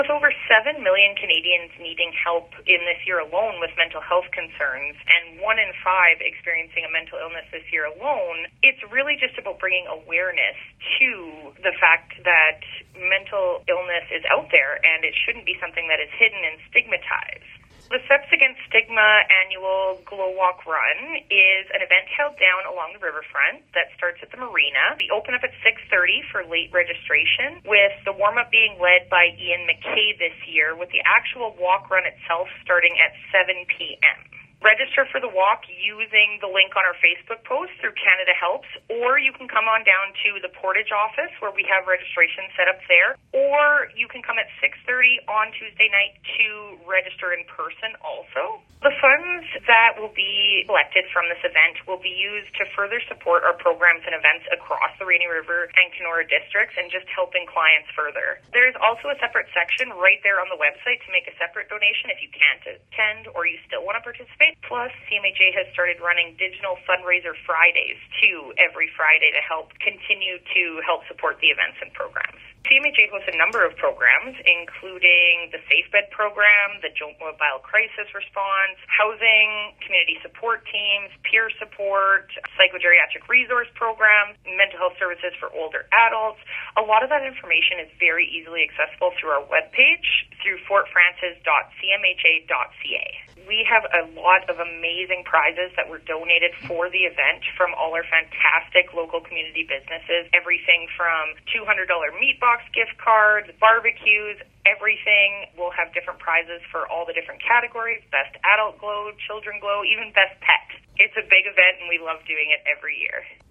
With over 7 million Canadians needing help in this year alone with mental health concerns, and 1 in 5 experiencing a mental illness this year alone, it's really just about bringing awareness to the fact that mental illness is out there and it shouldn't be something that is hidden and stigmatized. The Steps Against Stigma annual Glow Walk Run is an event held down along the riverfront that starts at the marina. We open up at 6:30 for late registration, with the warm-up being led by Ian McKay this year, with the actual walk run itself starting at 7 p.m. Register for the walk using the link on our Facebook post through Canada Helps, or you can come on down to the Portage office where we have registration set up there, or you can come at 6:30 on Tuesday night to register in person also. The funds that will be collected from this event will be used to further support our programs and events across the Rainy River and Kenora districts and just helping clients further. There is also a separate section right there on the website to make a separate donation if you can't attend or you still want to participate. Plus, CMHA has started running digital fundraiser Fridays too every Friday to continue to help support the events and programs. CMHA hosts a number of programs, including the Safe Bed program, the Joint Mobile Crisis Response, housing, community support teams, peer support, psychogeriatric resource programs, mental health services for older adults. A lot of that information is very easily accessible through our webpage, through fortfrancis.cmha.ca. We have a lot of amazing prizes that were donated for the event from all our fantastic local community businesses. Everything from $200 meat box gift cards, barbecues, everything. We'll have different prizes for all the different categories: Best Adult Glow, Children Glow, even Best Pet. It's a big event and we love doing it every year.